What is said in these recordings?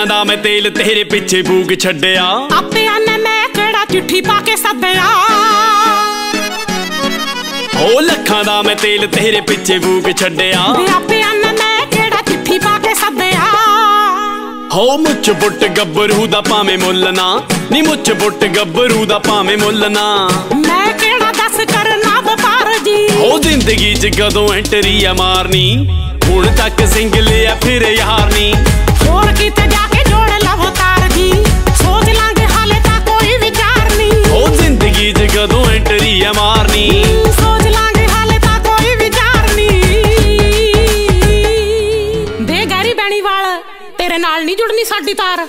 ਲੱਖਾਂ ਦਾ ਮੈਂ ਤੇਲ ਤੇਰੇ ਪਿੱਛੇ ਫੂਕ ਛੱਡਿਆ। ਆਪਿਆਂ ਨੇ ਮੈਂ ਕਿਹੜਾ ਚਿੱਠੀ ਪਾ ਕੇ ਸੱਦਿਆ। ਹੋ ਲੱਖਾਂ ਦਾ ਮੈਂ ਤੇਲ ਤੇਰੇ ਪਿੱਛੇ ਫੂਕ ਛੱਡਿਆ। ਵੇ ਆਪਿਆਂ ਨੇ ਮੈਂ ਕਿਹੜਾ ਚਿੱਠੀ ਪਾ ਕੇ ਸੱਦਿਆ। ਹੋ ਮੁੱਛ ਬੁੱਟ ਗੱਭਰੂ ਦਾ ਭਾਵੇਂ ਮੁੱਲ ਨਾ, ਨੀ ਮੁੱਛ ਬੁੱਟ ਗੱਭਰੂ ਦਾ ਭਾਵੇਂ ਮੁੱਲ ਨਾ। ਮੈਂ ਕਿਹੜਾ ਦੱਸ ਕਰਨਾ ਵਪਾਰ ਜੀ। ਹੋ ਜ਼ਿੰਦਗੀ 'ਚ ਕਦੋਂ ਐਂਟਰੀ ਆ ਮਾਰਨੀ, ਹੁਣ ਤੱਕ ਸਿੰਗਲ ਆ ਫਿਰ ਯਾਰ ਨੀ। ਹੋਰ ਕਿਤੇ ਜਾ ਕੇ ਜੋੜ ਲਵੋ ਤਾਰ ਜੀ, ਸੋਚ ਲਾਂਗੇ ਹਾਲੇ ਤਾਂ ਕੋਈ ਵਿਚਾਰ ਨੀ। ਹੋ ਜ਼ਿੰਦਗੀ 'ਚ ਕਦੋਂ ਐਂਟਰੀ ਆ ਮਾਰਨੀ, ਸੋਚ ਲਾਂਗੇ ਹਾਲੇ ਤਾਂ ਕੋਈ ਵਿਚਾਰ ਨੀ। ਦੇ ਗਹਿਰੀ ਬੈਣੀ ਵਾਲ ਤੇਰੇ ਨਾਲ ਨਹੀਂ ਜੁੜਨੀ ਸਾਡੀ ਤਾਰ।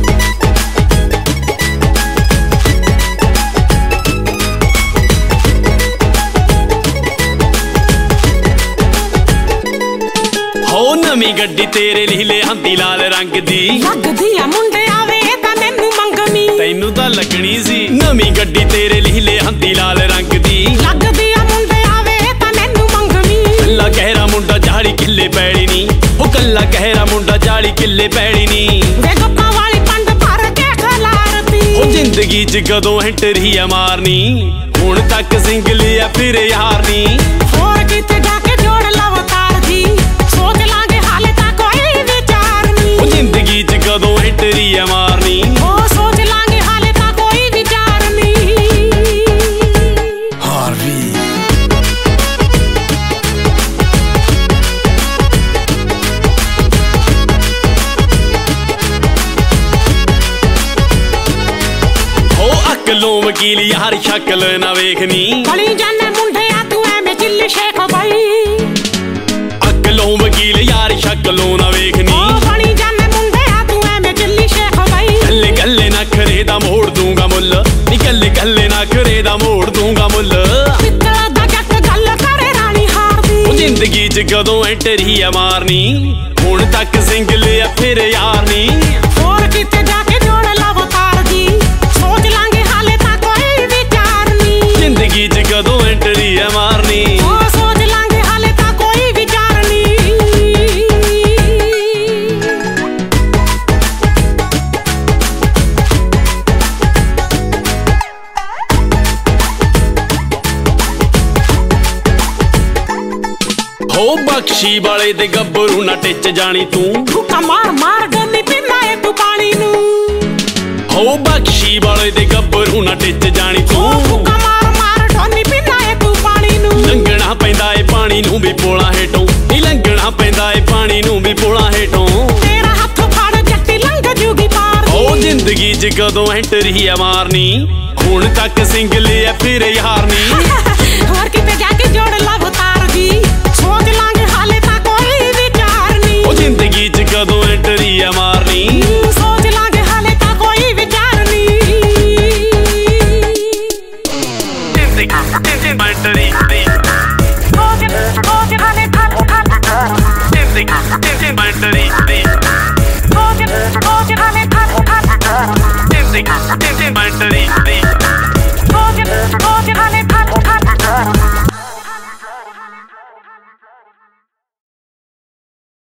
ਹੋ ਨਵੀਂ ਗੱਡੀ ਤੇਰੇ ਲਈ ਲਿਆਂਦੀ ਲਾਲ ਰੰਗ ਦੀ। ਲੱਗਦੀ ਆ ਮੁੰਡਿਆਂ ਵੇ ਤਾਂ ਮੈਨੂੰ ਮੰਗਮੀ, ਤੈਨੂੰ ਤਾਂ ਲੱਗਣੀ ਸੀ। ਨਵੀਂ ਗੱਡੀ ਤੇਰੇ ਲਈ ਲਿਆਂਦੀ ਲਾਲ ਰੰਗ ਦੀ। ਲੱਗਦੀ ਆ ਮੁੰਡਿਆਂ ਵੇ ਤਾਂ ਮੈਨੂੰ ਮੰਗਮੀ। ਕੱਲਾ ਕਹਿਰਾ ਮੁੰਡਾ 40 ਕਿੱਲੇ ਪੈਲੀ ਨੀ, ਉਹ ਕੱਲਾ ਕਹਿਰਾ ਮੁੰਡਾ 40 ਕਿੱਲੇ ਪੈਲੀ ਨੀ। ਵੇ ਗੱਪਾਂ ਵਾਲੀ ਪੰਡ ਭਰ ਕੇ ਖਲਾਰਤੀ। ਉਹ ਜ਼ਿੰਦਗੀ 'ਚ ਕਦੋਂ ਐਂਟਰੀ ਆ ਮਾਰਨੀ, ਹੁਣ ਤੱਕ ਸਿੰਗਲ ਆ ਫਿਰ ਯਾਰ ਨੀ। ਹੋਰ ਕਿਤੇ ਜਾ ਕੇ ਜੋੜ ਲਵੋ ਤਾਰ ਜੀ, ਸੋਚ ਲਾਂਗੇ ਹਾਲੇ ਤਾਂ ਕੋਈ ਵਿਚਾਰ ਨੀ। ਉਹ ਜ਼ਿੰਦਗੀ 'ਚ ਕਦੋਂ ਐਂਟਰੀ ਆ ਮਾਰਨੀ, ਉਹ ਸੋਚ ਲਾਂਗੇ ਹਾਲੇ ਤਾਂ ਕੋਈ ਵਿਚਾਰ ਨੀ। ਹਾਰਵੀ ਅਕਲੋਂ ਵਕੀਲ ਯਾਰ ਸ਼ਕਲ ਨਾ ਵੇਖਨੀ। ਬਣੀ ਜਾਨੇ ਮੁੰਡਿਆ ਤੂੰ ਐਵੇਂ ਚਿੱਲੀ ਸ਼ੇਖ ਬਾਈ। ਅਕਲੋਂ ਵਕੀਲ ਯਾਰ ਸ਼ਕਲੋਂ ਨਾ ਵੇਖਨੀ। ਉਹ ਬਣੀ ਜਾਨੇ ਮੁੰਡਿਆ ਤੂੰ ਐਵੇਂ ਚਿੱਲੀ ਸ਼ੇਖ ਬਾਈ। ਗੱਲੇ ਗੱਲੇ ਨਖਰੇ ਦਾ ਮੋੜ ਦੂੰਗਾ ਮੁੱਲ, ਨੀ ਗੱਲੇ ਗੱਲੇ ਨਖਰੇ ਦਾ ਮੋੜ ਦੂੰਗਾ ਮੁੱਲ। ਪਿੱਤਲ ਦਾ ਜੱਟ ਗੱਲ ਕਰੇ ਰਾਣੀ ਹਾਰਦੀ। ਉਹ ਜ਼ਿੰਦਗੀ 'ਚ ਕਦੋਂ ਐਂਟਰੀ ਆ ਮਾਰਨੀ, ਹੁਣ ਤੱਕ ਸਿੰਗਲ ਆ ਫਿਰ ਯਾਰ ਨੀ। ਹੋਰ ਕਿਤੇ ਜਾ ਕੇ ਜੋੜ ਲਵੋ ਤਾਰ ਜੀ, ਸੋਚ ਲਾਂਗੇ ਹਾਲੇ ਤਾਂ ਕੋਈ ਵਿਚਾਰ ਨੀ। ਜ਼ਿੰਦਗੀ 'ਚ ਕਦੋਂ ਐਂਟਰੀ ਆ ਮਾਰਨੀ, ਉਹ ਸੋਚ ਲਾਂਗੇ ਹਾਲੇ ਤਾਂ ਕੋਈ ਵਿਚਾਰ ਨੀ। ਹੋ ਬਖਸ਼ੀ ਵਾਲੇ ਦੇ ਗੱਭਰੂ ਨਾ ਟਿੱਚ ਜਾਣੀ ਤੂੰ। ਭੁੱਖਾ ਮਾਰ ਮਾਰ ਡੋਲੀ ਪੀਂਦਾ ਏ ਤੂੰ ਪਾਣੀ ਨੂੰ। ਹੋ ਬਖਸ਼ੀ ਵਾਲੇ ਦੇ ਗੱਭਰੂ ਨਾ ਟਿੱਚ ਜਾਣੀ ਤੂੰ। ਭੁੱਖਾ ਮਾਰ ਮਾਰ ਡੋਲੀ ਪੀਂਦਾ ਏ ਤੂੰ ਪਾਣੀ ਨੂੰ। ਲੰਘਣਾ ਪੈਂਦਾ ਏ ਪਾਣੀ ਨੂੰ ਵੀ ਪੋਲਾਂ ਹੇਠੋਂ, ਨੀ ਲੰਘਣਾ ਪੈਂਦਾ ਏ ਪਾਣੀ ਨੂੰ ਵੀ ਪੋਲਾਂ ਹੇਠੋਂ। ਤੇਰਾ ਹੱਥ ਫੜ ਜੱਟੀ ਲੰਘ ਜੂਗੀ ਪਾਰ। ਉਹ ਜ਼ਿੰਦਗੀ 'ਚ ਕਦੋਂ ਐਂਟਰੀ ਆ ਮਾਰਨੀ, ਹੁਣ ਤੱਕ ਸਿੰਗਲ ਆ ਫਿਰ ਯਾਰ ਨੀ। ਹੋਰ ਕਿਤੇ ਜਾ ਕੇ ਜੋੜ ਲਵੋ ਤਾਰ ਜੀ, ਸੋਚ ਲਾਂਗੇ